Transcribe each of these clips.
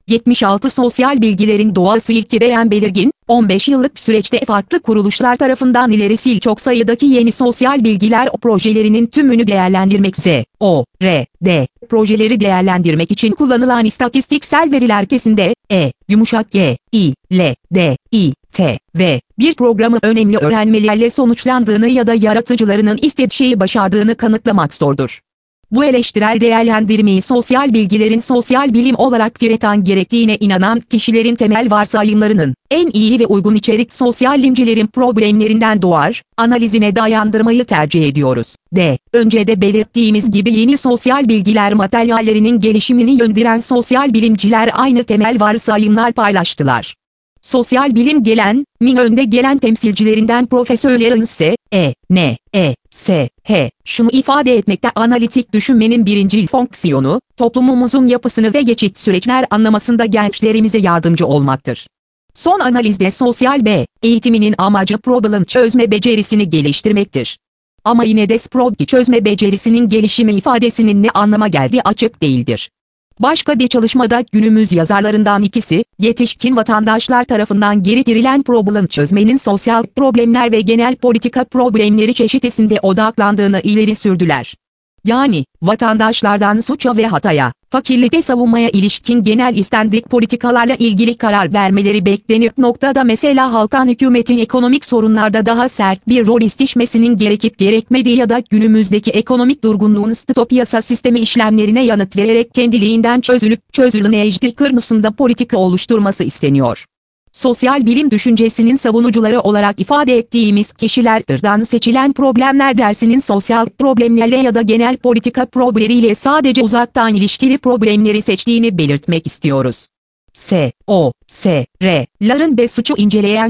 76 sosyal bilgilerin doğası ilkeleyen belirgin, 15 yıllık süreçte farklı kuruluşlar tarafından ilerisi çok sayıdaki yeni sosyal bilgiler projelerinin tümünü değerlendirmek Z-O-R-D projeleri değerlendirmek için kullanılan istatistiksel veriler kesinde G-I-L-D-I-T ve bir programı önemli öğrenmelerle sonuçlandığını ya da yaratıcılarının istediği şeyi başardığını kanıtlamak zordur. Bu eleştirel değerlendirmeyi sosyal bilgilerin sosyal bilim olarak üreten gerektiğine inanan kişilerin temel varsayımlarının en iyi ve uygun içerik sosyal bilimcilerin problemlerinden doğar, analizine dayandırmayı tercih ediyoruz. Önce de belirttiğimiz gibi yeni sosyal bilgiler materyallerinin gelişimini yönlendiren sosyal bilimciler aynı temel varsayımlar paylaştılar. Sosyal bilim geleneğinin önde gelen temsilcilerinden Profesör Lawrence N.E.S.H. şunu ifade etmekte: analitik düşünmenin birincil fonksiyonu, toplumumuzun yapısını ve geçici süreçler anlamasında gençlerimize yardımcı olmaktır. Son analizde sosyal eğitiminin amacı problem çözme becerisini geliştirmektir. Ama yine de problem çözme becerisinin gelişimi ifadesinin ne anlama geldiği açık değildir. Başka bir çalışmada günümüz yazarlarından ikisi, yetişkin vatandaşlar tarafından gerektirilen problem çözmenin sosyal problemler ve genel politika problemleri çeşitlisinde odaklandığını ileri sürdüler. Yani, vatandaşlardan suça ve hataya, fakirlikte savunmaya ilişkin genel istendik politikalarla ilgili karar vermeleri beklenir. Mesela halktan hükümetin ekonomik sorunlarda daha sert bir rol istişmesinin gerekip gerekmediği ya da günümüzdeki ekonomik durgunluğun stop yasa sistemi işlemlerine yanıt vererek kendiliğinden çözülüp çözülmeyeceği konusunda politika oluşturması isteniyor. Sosyal bilim düşüncesinin savunucuları olarak ifade ettiğimiz kişilerden seçilen problemler dersinin sosyal problemlerle ya da genel politika problemleriyle sadece uzaktan ilişkili problemleri seçtiğini belirtmek istiyoruz. S.O.S.R.'ların ve suçu inceleyen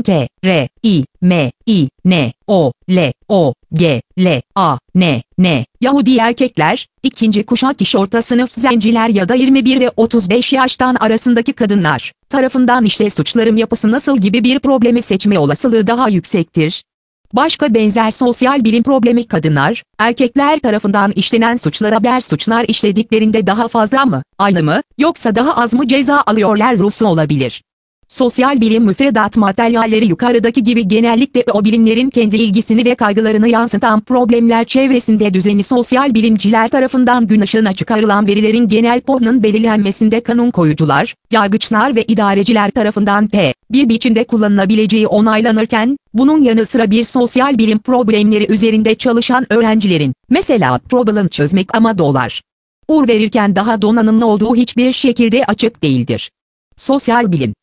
K.R.İ.M.İ.N.O.L.O.G.L.A.N.N. Yahudi erkekler, ikinci kuşak iş orta sınıf zenciler ya da 21 ve 35 yaştan arasındaki kadınlar tarafından suçların yapısı nasıl gibi bir problemi seçme olasılığı daha yüksektir. Başka benzer sosyal bilim problemi kadınlar, erkekler tarafından işlenen suçlara suçlar işlediklerinde daha fazla mı, aynı mı, yoksa daha az mı ceza alıyorlar ruhsu olabilir. Sosyal bilim müfredat materyalleri yukarıdaki gibi genellikle o bilimlerin kendi ilgisini ve kaygılarını yansıtan problemler çevresinde düzeni sosyal bilimciler tarafından gün ışığına çıkarılan verilerin genel fonunun belirlenmesinde kanun koyucular, yargıçlar ve idareciler tarafından bir biçimde kullanılabileceği onaylanırken, bunun yanı sıra bir sosyal bilim problemleri üzerinde çalışan öğrencilerin, mesela problem çözmek ama uğur verirken daha donanımlı olduğu hiçbir şekilde açık değildir. Sosyal bilim